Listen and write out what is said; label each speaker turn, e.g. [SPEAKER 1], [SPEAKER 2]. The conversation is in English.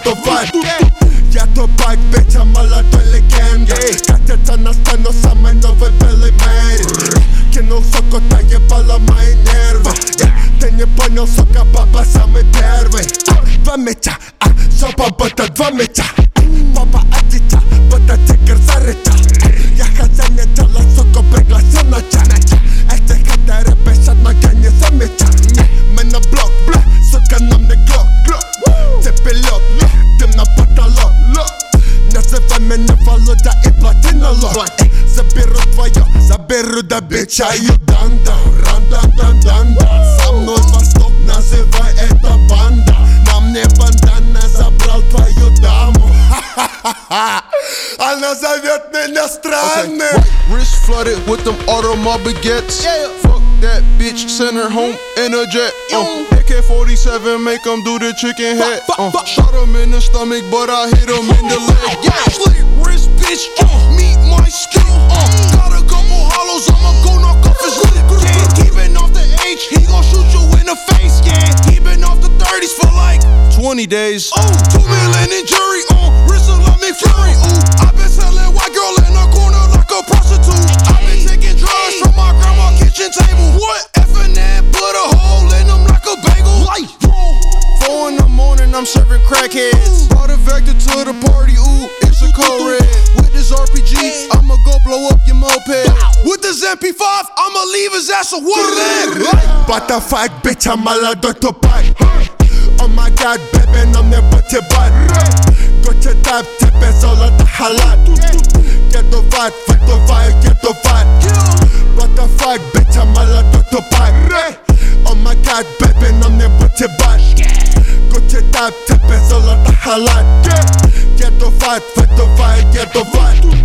[SPEAKER 1] to fight. Get to bike, bitch, I'm alla to legenda. Katet na sceno, same nowe były made. Kinął soko, taje bala ma i nerwy. Ty nie ponią soka, baba same pierwy. Dwa mycia, sopa, bo to dwa mycia. Baba adzicia, bo to cyker zarycia. Ja chadzenie czala, soko, bregla sanacia. Chcę hatery, pesat na genie zamycia. My na blok, soka na mnie glock. Cepy lot, tym na patalot. Nazywaj mnie waluta i platynolo. Zabieru da bitcha i danda. Randa. Za mną Wastok, nazywaj eta banda. Na mnie bandana zabrał twoją damę. A na zawiat mnie na strony.
[SPEAKER 2] Wrist flooded with them automobile baguettes. Fuck that bitch, send her home in a jet. AK-47, make him do the chicken head. Shot him in the stomach, but I hit him in the leg. Slick wrist, bitch, meet my skill. Got a couple hollows, I'ma go knock off his lip. He been off the H, he gon' shoot you in the face. He been off the 30s for like 20 days. 2 million in jury, wrist like McFlurry. I been selling white girl in a corner like a prostitute. I been taking drugs from my grandma's kitchen table. What? F&N put a hole in them like a bagel. 4 in the morning, I'm serving crackheads. Brought a Vector to the party, it's a code red. With this RPG, I'ma go blow up your moped. With this MP5, I'ma leave his ass a water leg.
[SPEAKER 1] Butterfly, bitch, I'm alla to bite. Oh my god, baby, na mnie bocie bad. Gocie tap, ciebie zola ta halat. Get to fight, get to fight. Butterfly, bitch, I'm alla to bite. Oh my god, baby, na mnie bocie bad. Gocie tap, ciebie zola ta halat. Get to fight, get to fight.